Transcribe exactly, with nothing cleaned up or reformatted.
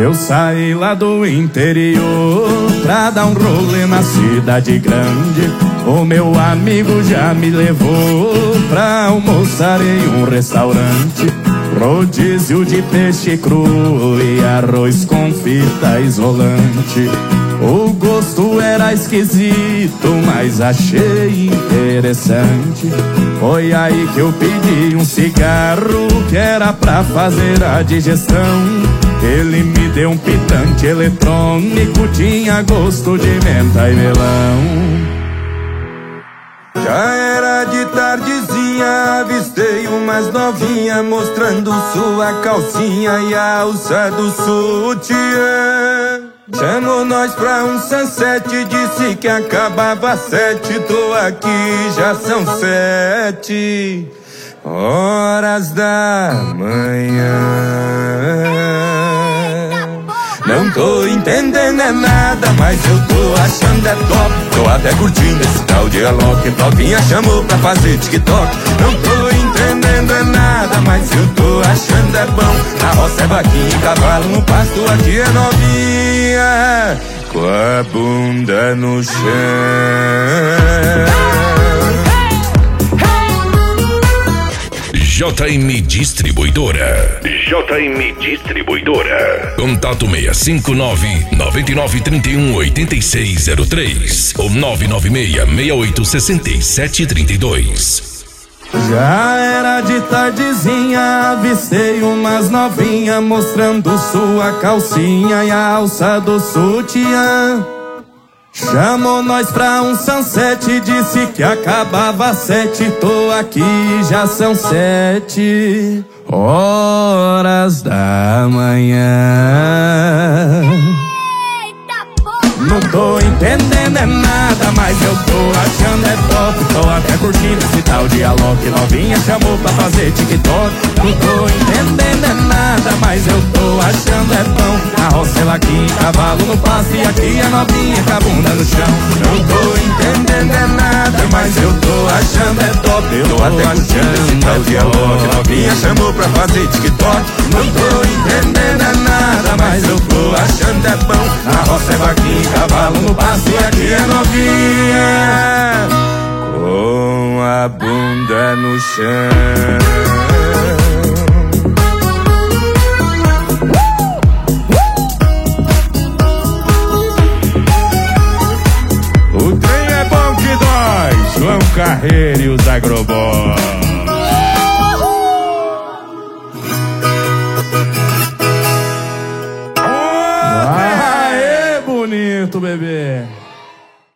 Eu saí lá do interior pra dar um rolê na cidade grande. O meu amigo já me levou pra almoçar em um restaurante. Rodízio de peixe cru e arroz com fita isolante. O gosto era esquisito, mas achei interessante. Foi aí que eu pedi um cigarro que era pra fazer a digestão. Ele me deu um pitante eletrônico, tinha gosto de menta e melão. Já era de tardezinha, avistei umas novinha mostrando sua calcinha e a alça do sutiã. Chamou nós pra um sunset, disse que acabava às sete. Tô aqui, já são sete horas da manhã. Não tô entendendo é nada, mas eu tô achando é top. Tô até curtindo esse tal de Alok. Novinha chamou pra fazer TikTok. Não tô entendendo é nada, mas eu tô achando é bom. Na roça é vaquinha e cavalo, no pasto aqui é novinha com a bunda no chão. J M Distribuidora. J M Distribuidora. Contato seis cinco nove, nove nove três um, oito seis zero três ou nove nove seis, seis oito seis sete três dois. Já era de tardezinha, avistei umas novinha mostrando sua calcinha e a alça do sutiã. Chamou nós pra um sunset, disse que acabava às sete. Tô aqui, já são sete horas da manhã. Não tô entendendo é nada, mas eu tô achando é top. Tô até curtindo esse tal de Alok. Novinha chamou pra fazer TikTok. Não tô entendendo é nada, mas eu tô achando é bom. A roça é aqui, cavalo no pasto e aqui a novinha com a bunda no chão. Não tô entendendo é nada, mas eu tô achando é top. Eu tô até curtindo esse tal de Alok. Novinha chamou pra fazer TikTok. Não tô entendendo é nada, mas eu tô achando é bom. A roça é vaquinha, cavalo no pasto e aqui é novinha com a bunda no chão. O trem é bom que dói, João Carreiro e os Agrobó. Aê, bonito, bebê.